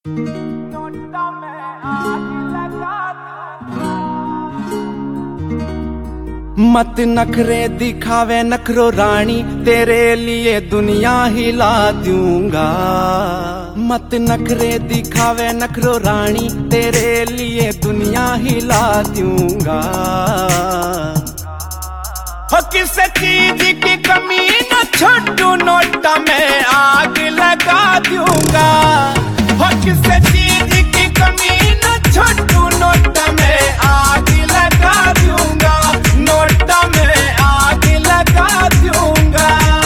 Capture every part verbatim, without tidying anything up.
मत नखरे दिखावे नखरो रानी, तेरे लिए दुनिया हिला दूंगा। मत नखरे दिखावे नखरो रानी, तेरे लिए दुनिया हिला दूंगा। हो किस चीज की कमी न छोटू नोटा में आग लगा दूंगा। हो किस चीज की कमी न छोटू नोटा में आग लगा दूंगा। नोटा में आग लगा दूंगा।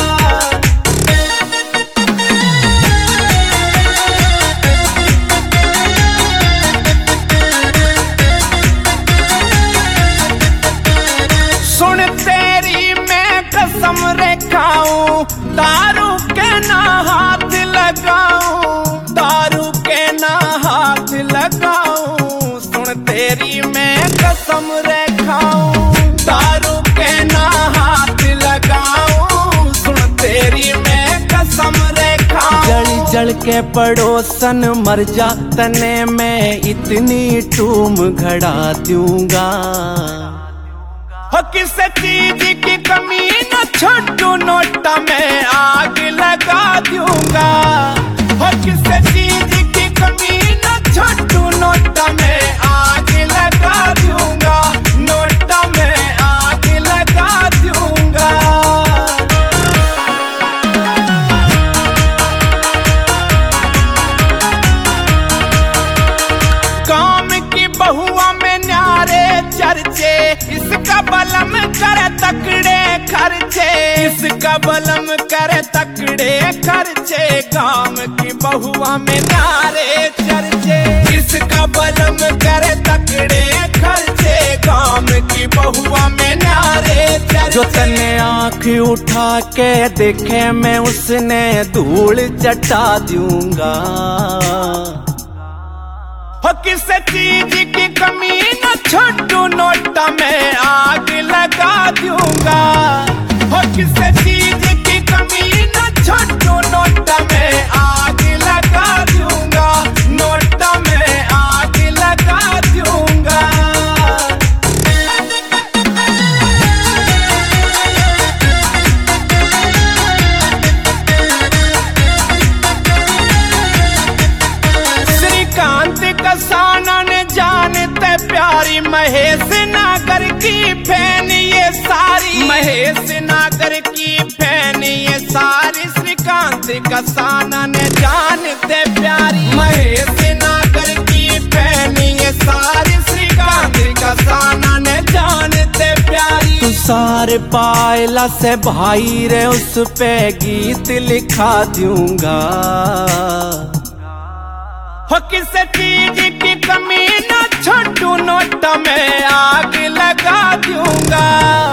सुन तेरी मैं कसम खाऊं, दारू के ना हाथ लगाऊं, दारू के ना हाथ लगाऊं। सुन तेरी मैं कसम खाऊं, दारू के ना हाथ लगाऊं। सुन तेरी मैं कसम खाऊं। जल जल के पड़ोसन मर जा, तने मैं इतनी टूम घड़ा दूंगा। हो किस चीज की कमी न छोटू नोटा में आग लगा दूंगा। हो किस चीज की कमी न छोटू नोटा में आग लगा दूंगा। नोटा में आग लगा दूंगा। काम की बहुआ में न्यारे चर्चे, इसका बलम करे तकड़े खर्चे, इसका बलम करे तकड़े खर्चे। काम की बहुआ में नारे चर्चे, इसका बलम करे तकड़े खर्चे। काम की बहुआ में नारे चर्चे। जो तने आँख उठा के देखे मैं उसने धूल चटा दूंगा। हो किस चीज की कमी न छोटू नोटा में आग लगा दूंगा। हो किस चीज की कमी न छोटू नोटा में आग लगा दूंगा। नोटा में आग लगा दूंगा। श्रीकांत कसाना ने जानते प्यारी, महेश नागर की फैन ये सारी, महेश नागर की फैन ये सारी। श्रीकांत कसाना ने जानते प्यारी, महेश नागर की फैन ये सारी। श्रीकांत कसाना ने जानते प्यारी। तू सारे पायला से भाई रे, उस पे गीत लिखा दूंगा। हो किस चीज की कमी न छोटू नोटा में आग लगा दूंगा।